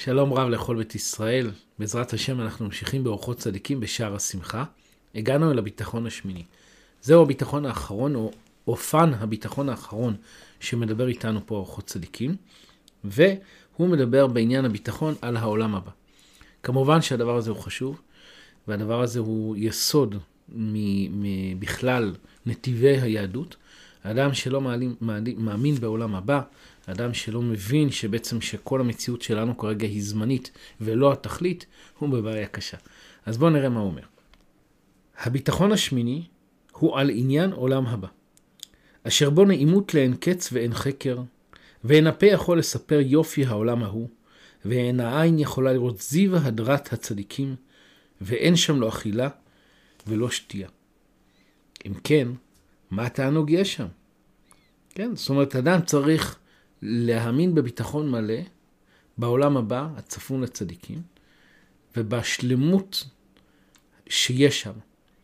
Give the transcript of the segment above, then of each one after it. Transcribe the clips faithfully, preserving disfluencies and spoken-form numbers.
שלום רב לכל בית ישראל, בעזרת השם אנחנו ממשיכים באורחות צדיקים בשער השמחה. הגענו אל הביטחון השמיני. זהו הביטחון האחרון, או אופן הביטחון האחרון שמדבר איתנו פה אורחות צדיקים, והוא מדבר בעניין הביטחון על העולם הבא. כמובן שהדבר הזה הוא חשוב, והדבר הזה הוא יסוד בכלל נתיבי היהדות. האדם שלא מעלים, מעלים, מאמין בעולם הבא, האדם שלא מבין שבעצם שכל המציאות שלנו כרגע היא זמנית ולא התכלית, הוא בבעיה קשה. אז בואו נראה מה הוא אומר. הביטחון השמיני הוא על עניין עולם הבא, אשר בו נעימות לאין קץ ואין חקר, ואין הפה יכול לספר יופי העולם ההוא, ואין העין יכולה לראות זיו הדרת הצדיקים, ואין שם לא אכילה ולא שתייה. אם כן, מה התענוג יש שם? כן, זאת אומרת, אדם צריך להאמין בביטחון מלא בעולם הבא, הצפון לצדיקים, ובשלמות שיש שם.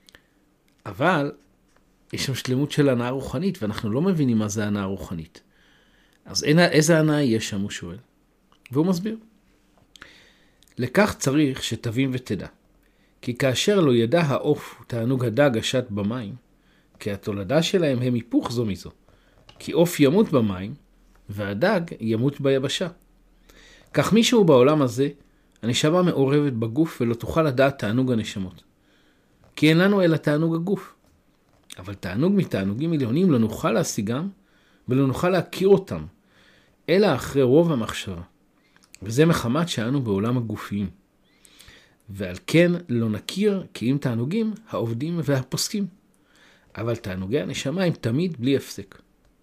אבל יש שם שלמות של הנאה רוחנית, ואנחנו לא מבינים מה זה הנאה רוחנית. אז איזה הנאה יש שם, הוא שואל. והוא מסביר. לכך צריך שתבין ותדע. כי כאשר לא ידע העוף תענוג הדג השט במים, כי התולדה שלהם הם היפוך זו מזו. כי עוף ימות במים, והדג ימות ביבשה. כך מישהו בעולם הזה, הנשמה מעורבת בגוף ולא תוכל לדעת תענוג הנשמות. כי אין לנו אלא תענוג הגוף. אבל תענוג מתענוגים עליונים לא נוכל להשיגם, ולא נוכל להכיר אותם, אלא אחרי רוב המחשבה. וזה מחמת שאנו בעולם הגופיים. ועל כן לא נכיר כי אם תענוגים העובדים והפוסקים. אבל תענוגי הנשמה הם תמיד בלי הפסק.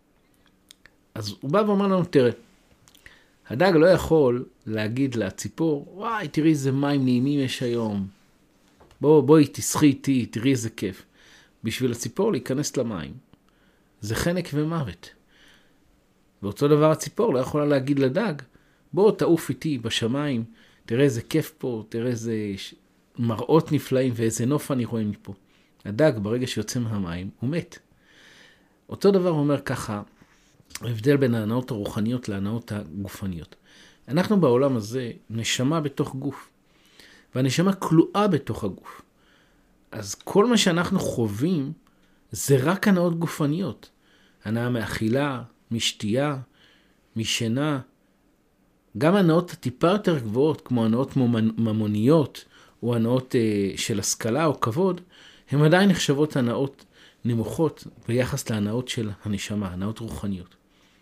אז הוא בא ואומר לנו, תראה, הדג לא יכול להגיד לציפור, וואי, תראי איזה מים נעימים יש היום. בוא, בואי, תשחי איתי, תראי איזה כיף. בשביל הציפור להיכנס למים, זה חנק ומוות. ואותו דבר הציפור לא יכולה להגיד לדג, בוא, תעוף איתי בשמיים, תראה איזה כיף פה, תראה איזה מראות נפלאים ואיזה נוף אני רואה מפה. הדג ברגע שיוצא מהמים הוא מת. אותו דבר אומר ככה, ההבדל בין ההנאות הרוחניות להנאות הגופניות. אנחנו בעולם הזה נשמה בתוך גוף, והנשמה כלואה בתוך הגוף. אז כל מה שאנחנו חווים זה רק הנאות גופניות. הנאה מאכילה, משתייה, משינה, גם הנאות הטיפה יותר גבוהות, כמו הנאות ממוניות, או הנאות של השכלה או כבוד, הן עדיין נחשבות הנאות נמוכות ביחס להנאות של הנשמה, הנאות רוחניות.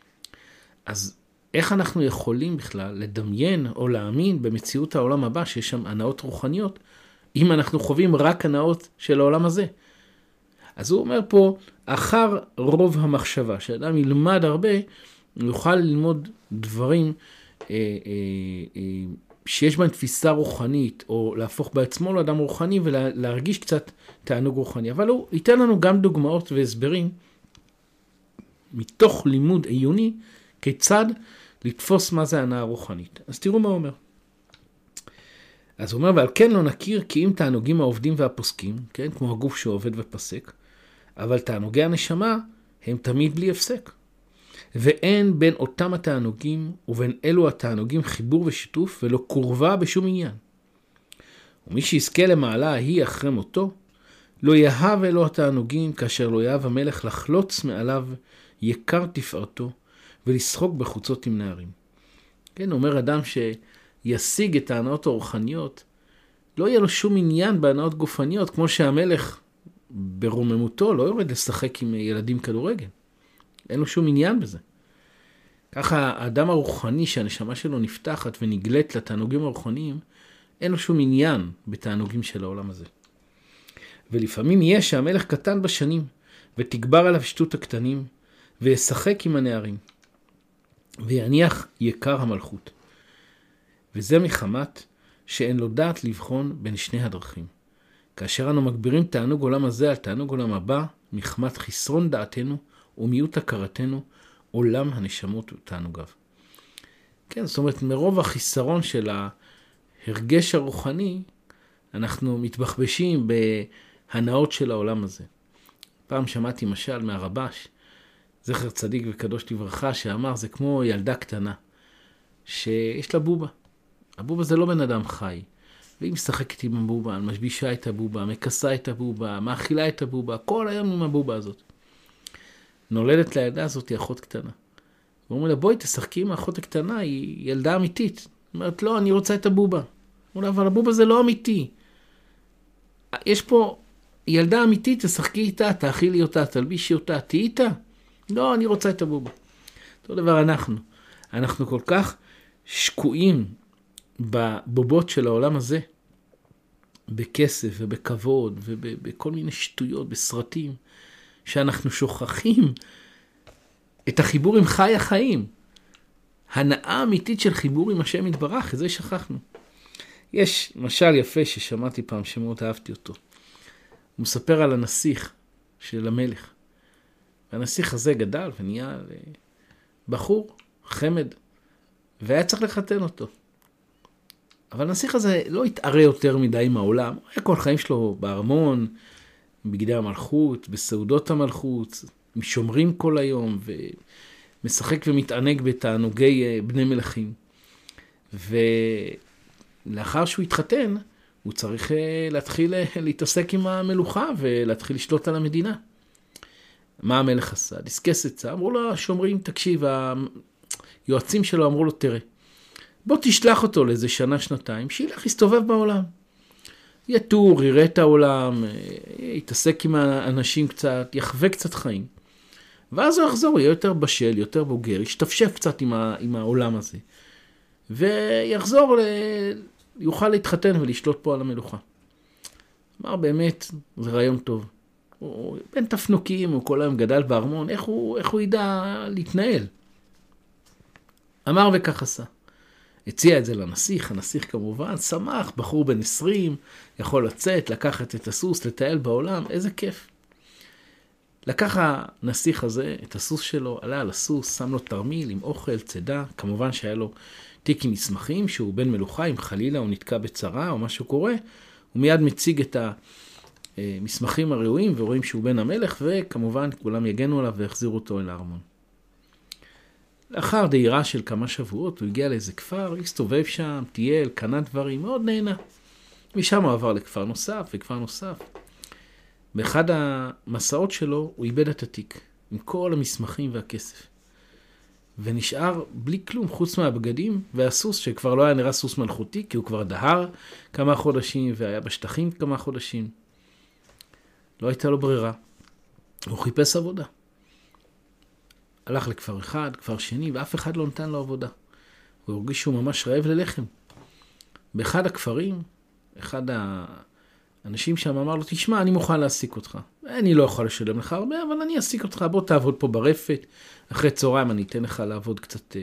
אז איך אנחנו יכולים בכלל לדמיין או להאמין במציאות העולם הבא שיש שם הנאות רוחניות, אם אנחנו חווים רק הנאות של העולם הזה? אז הוא אומר פה, אחר רוב המחשבה, שאדם ילמד הרבה, הוא יוכל ללמוד דברים אה, אה, אה, שיש בהם תפיסה רוחנית, או להפוך בעצמו לאדם רוחני ולהרגיש קצת תענוג רוחני. אבל הוא ייתן לנו גם דוגמאות והסברים מתוך לימוד עיוני, כיצד לתפוס מה זה הנאה רוחנית. אז תראו מה הוא אומר. אז הוא אומר, ועל כן לא נכיר כי אם תענוגים העובדים והפוסקים, כן, כמו הגוף שעובד ופסק, אבל תענוגי הנשמה הם תמיד בלי הפסק. ואין בין אותם התענוגים ובין אלו התענוגים חיבור ושיתוף ולא קורבה בשום עניין. ומי שיזכה למעלה ההיא אחרי מותו, לא יהב אלו התענוגים כאשר לא יהב המלך לחלוץ מעליו יקר תפארתו ולשחוק בחוצות עם נערים. כן, אומר אדם שישיג את ההנאות הרוחניות, לא יהיה לו שום עניין בהנאות גופניות, כמו שהמלך ברוממותו לא יורד לשחק עם ילדים כדורגל. אין לו שום עניין בזה. ככה האדם הרוחני שהנשמה שלו נפתחת ונגלית לתענוגים הרוחניים, אין לו שום עניין בתענוגים של העולם הזה. ולפעמים יהיה שהמלך קטן בשנים, ותגבר עליו שטות הקטנים, וישחק עם הנערים, ויניח יקר המלכות. וזה מחמת שאין לו דעת לבחון בין שני הדרכים. כאשר אנו מגבירים תענוג עולם הזה על תענוג עולם הבא, מחמת חסרון דעתנו ומיעוט הכרתנו, עולם הנשמות ותענוגיו. כן, זאת אומרת, מרוב החיסרון של ההרגש הרוחני, אנחנו מתבחבשים בהנאות של העולם הזה. פעם שמעתי משל מהרבש, זכר צדיק וקדוש לברכה, שאמר, זה כמו ילדה קטנה, שיש לה בובה. הבובה זה לא בן אדם חי. והיא משחקת עם הבובה, משבישה את הבובה, מקסה את הבובה, מאכילה את הבובה, כל היום עם הבובה הזאת. נולדת לילדה הזאת, היא אחות קטנה. הוא אומר לה, בואי תשחקי עם האחות הקטנה, היא ילדה אמיתית. היא אומרת, לא, אני רוצה את הבובה. הוא אומר, אבל הבובה זה לא אמיתי. יש פה ילדה אמיתית, תשחקי איתה, תאכילי אותה, תלבישי אותה, תהי איתה. לא, אני רוצה את הבובה. אותו דבר אנחנו. אנחנו כל כך שקועים בבובות של העולם הזה, בכסף ובכבוד ובכל מיני שטויות, בסרטים, שאנחנו שוכחים את החיבור עם חי החיים. הנאה אמיתית של חיבור עם השם יתברך, את זה שכחנו. יש משל יפה ששמעתי פעם, שמאוד אהבתי אותו. הוא מספר על הנסיך של המלך. והנסיך הזה גדל ונהיה בחור, חמד, והיה צריך לחתן אותו. אבל הנסיך הזה לא התערה יותר מדי עם העולם. הוא היה כל חיים שלו בארמון, בגדי המלכות, בסעודות המלכות, שומרים כל היום, ומשחק ומתענג בתענוגי בני מלכים. ולאחר שהוא התחתן, הוא צריך להתחיל להתעסק עם המלוכה, ולהתחיל לשלוט על המדינה. מה המלך עשה? דיסקס עצה, אמרו לו, השומרים, תקשיב, היועצים שלו אמרו לו, תראה, בוא תשלח אותו לאיזה שנה, שנתיים, שילך יסתובב בעולם. יטור, יראה את העולם, יתעסק עם האנשים קצת, יחווה קצת חיים. ואז הוא יחזור, יהיה יותר בשל, יותר בוגר, ישתפשף קצת עם, ה, עם העולם הזה. ויחזור, ל... יוכל להתחתן ולשלוט פה על המלוכה. אמר, באמת, זה רעיון טוב. הוא בן תפנוקים, הוא כל היום גדל בארמון, איך הוא, איך הוא ידע להתנהל? אמר וכך עשה. הציע את זה לנסיך, הנסיך כמובן, שמח, בחור בן עשרים, יכול לצאת, לקחת את הסוס, לטייל בעולם, איזה כיף. לקח הנסיך הזה את הסוס שלו, עלה על הסוס, שם לו תרמיל עם אוכל, צדה, כמובן שהיה לו תיק עם מסמכים, שהוא בן מלוכה, אם חלילה הוא נתקע בצרה או משהו קורה, הוא מיד מציג את המסמכים הראויים ורואים שהוא בן המלך, וכמובן כולם יגנו עליו והחזירו אותו אל הארמון. לאחר דהירה של כמה שבועות, הוא הגיע לאיזה כפר, הסתובב שם, טייל, קנה דברים, מאוד נהנה. משם הוא עבר לכפר נוסף וכפר נוסף. באחד המסעות שלו הוא איבד את התיק, עם כל המסמכים והכסף. ונשאר בלי כלום, חוץ מהבגדים והסוס, שכבר לא היה נראה סוס מלכותי, כי הוא כבר דהר כמה חודשים, והיה בשטחים כמה חודשים. לא הייתה לו ברירה. הוא חיפש עבודה. הלך לכפר אחד, כפר שני, ואף אחד לא נתן לו עבודה. הוא הרגיש שהוא ממש רעב ללחם. באחד הכפרים, אחד האנשים שם אמר לו, תשמע, אני מוכן להעסיק אותך. אני לא יכול לשלם לך הרבה, אבל אני אעסיק אותך. בוא תעבוד פה ברפת. אחרי צהריים אני אתן לך לעבוד קצת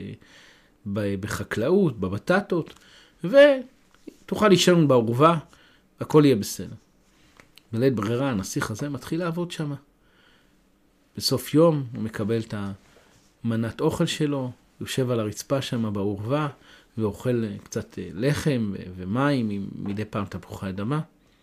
בחקלאות, בבטטות, ותוכל להישאר בעורבה, הכל יהיה בסדר. בלית ברירה, הנסיך הזה מתחיל לעבוד שם. בסוף יום הוא מקבל את המנת אוכל שלו, יושב על הרצפה שם בעורבה, ואוכל קצת לחם ומים, עם מדי פעם תפוחי אדמה.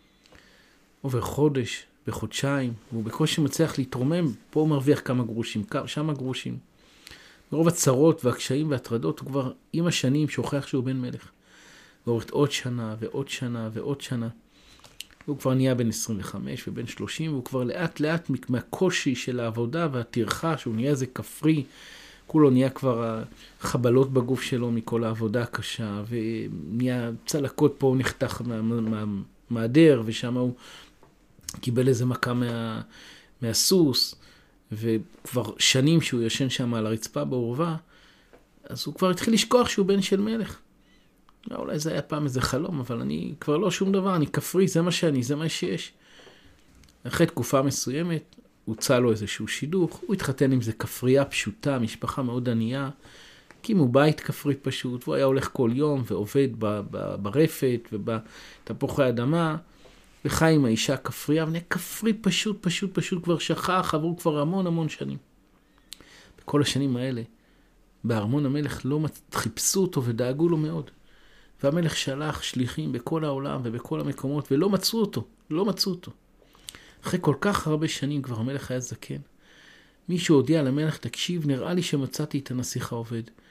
עובר חודש, בחודשיים, והוא בקושי מצליח להתרומם, פה הוא מרוויח כמה גרושים, שם גרושים. ברוב הצרות והקשיים והטרדות, הוא כבר עם השנים שוכח שהוא בן מלך. ועוברת עוד שנה ועוד שנה ועוד שנה. הוא כבר נהיה בן עשרים וחמש ובן שלושים, והוא כבר לאט לאט מהקושי של העבודה והטרחה, שהוא נהיה איזה כפרי, כולו נהיה כבר חבלות בגוף שלו מכל העבודה הקשה, ונהיה צלקות פה, הוא נחתך מהמעדר, מה, מה, ושם הוא קיבל איזה מכה מה, מהסוס, וכבר שנים שהוא ישן שם על הרצפה בעורבה, אז הוא כבר התחיל לשכוח שהוא בן של מלך. אולי זה היה פעם איזה חלום, אבל אני כבר לא שום דבר, אני כפרי, זה מה שאני, זה מה שיש. אחרי תקופה מסוימת, הוצא לו איזשהו שידוך, הוא התחתן עם זה כפרייה פשוטה, משפחה מאוד ענייה, הקימו בית כפרי פשוט, והוא היה הולך כל יום ועובד ב- ב- ברפת ובתפוחי אדמה, וחי עם האישה כפרייה, ונהיה כפרי פשוט, פשוט, פשוט כבר שכח, עברו כבר המון המון שנים. בכל השנים האלה, בארמון המלך לא חיפשו אותו ודאגו לו מאוד. והמלך שלח שליחים בכל העולם ובכל המקומות, ולא מצאו אותו, לא מצאו אותו. אחרי כל כך הרבה שנים כבר המלך היה זקן. מישהו הודיע למלך, תקשיב, נראה לי שמצאתי את הנסיך העובד.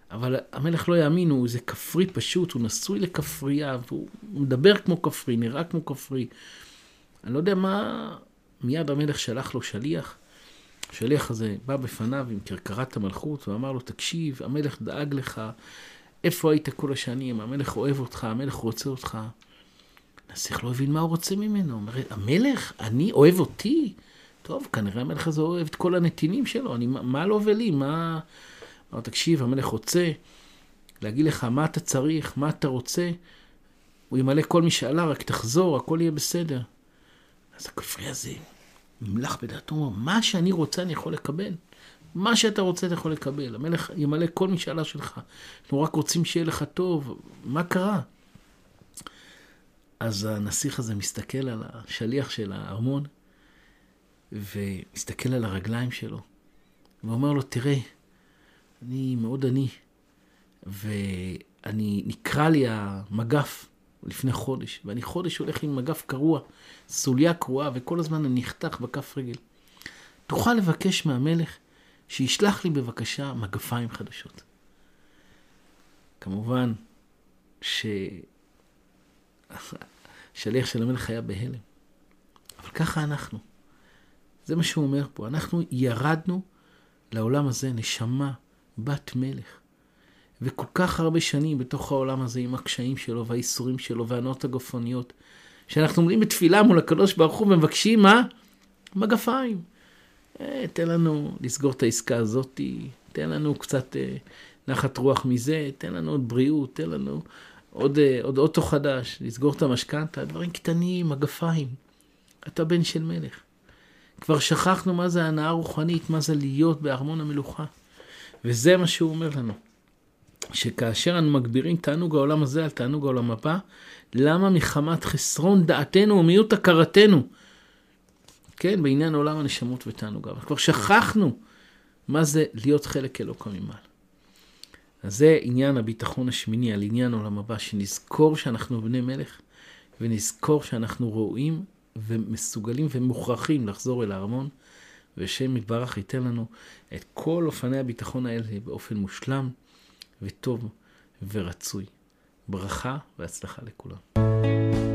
אבל המלך לא יאמין, הוא איזה כפרי פשוט, הוא נשוי לכפרייה, והוא מדבר כמו כפרי, נראה כמו כפרי. אני לא יודע מה, מיד המלך שלח לו שליח, השליח הזה בא בפניו עם כרכרת המלכות, ואמר לו, תקשיב, המלך דאג לך, איפה היית כל השנים, המלך אוהב אותך, המלך רוצה אותך. הנסיך לא הבין מה הוא רוצה ממנו, אומר, המלך, אני אוהב אותי? טוב, כנראה המלך הזה אוהב את כל הנתינים שלו, אני, מה לא ולי, מה... אמר, תקשיב, המלך רוצה להגיד לך מה אתה צריך, מה אתה רוצה, הוא ימלא כל משאלה, רק תחזור, הכל יהיה בסדר. אז הכפרי הזה מלך בדעתו, מה שאני רוצה אני יכול לקבל. מה שאתה רוצה אתה יכול לקבל. המלך ימלא כל משאלה שלך. אנחנו רק רוצים שיהיה לך טוב. מה קרה? אז הנסיך הזה מסתכל על השליח של הארמון, ומסתכל על הרגליים שלו, ואומר לו, תראה, אני מאוד עני, ואני נקרא לי המגף לפני חודש, ואני חודש הולך עם מגף קרוע, סוליה קרועה, וכל הזמן אני נחתך בכף רגל. תוכל לבקש מהמלך שישלח לי בבקשה מגפיים חדשות. כמובן ששליח של המלך היה בהלם. אבל ככה אנחנו. זה מה שהוא אומר פה. אנחנו ירדנו לעולם הזה נשמה, בת מלך. וכל כך הרבה שנים בתוך העולם הזה עם הקשיים שלו והאיסורים שלו והנאות הגופניות, שאנחנו עומדים בתפילה מול הקדוש ברוך הוא ומבקשים מה? מגפיים. אה, תן לנו לסגור את העסקה הזאת, תן לנו קצת אה, נחת רוח מזה, תן לנו עוד בריאות, תן לנו עוד, אה, עוד אוטו חדש, לסגור את המשכנתה, דברים קטנים, מגפיים. אתה בן של מלך. כבר שכחנו מה זה הנאה רוחנית, מה זה להיות בארמון המלוכה. וזה מה שהוא אומר לנו. שכאשר אנו מגבירים תענוג העולם הזה על תענוג העולם הבא, למה מחמת חסרון דעתנו ומיעוט הכרתנו? כן, בעניין עולם הנשמות ותענוג. אבל כבר שכחנו מה זה להיות חלק אלוקה ממעל. אז זה עניין הביטחון השמיני, על עניין עולם הבא, שנזכור שאנחנו בני מלך, ונזכור שאנחנו רואים ומסוגלים ומוכרחים לחזור אל הארמון, ושם יתברך ייתן לנו את כל אופני הביטחון האלה באופן מושלם וטוב ורצוי. ברכה והצלחה לכולם.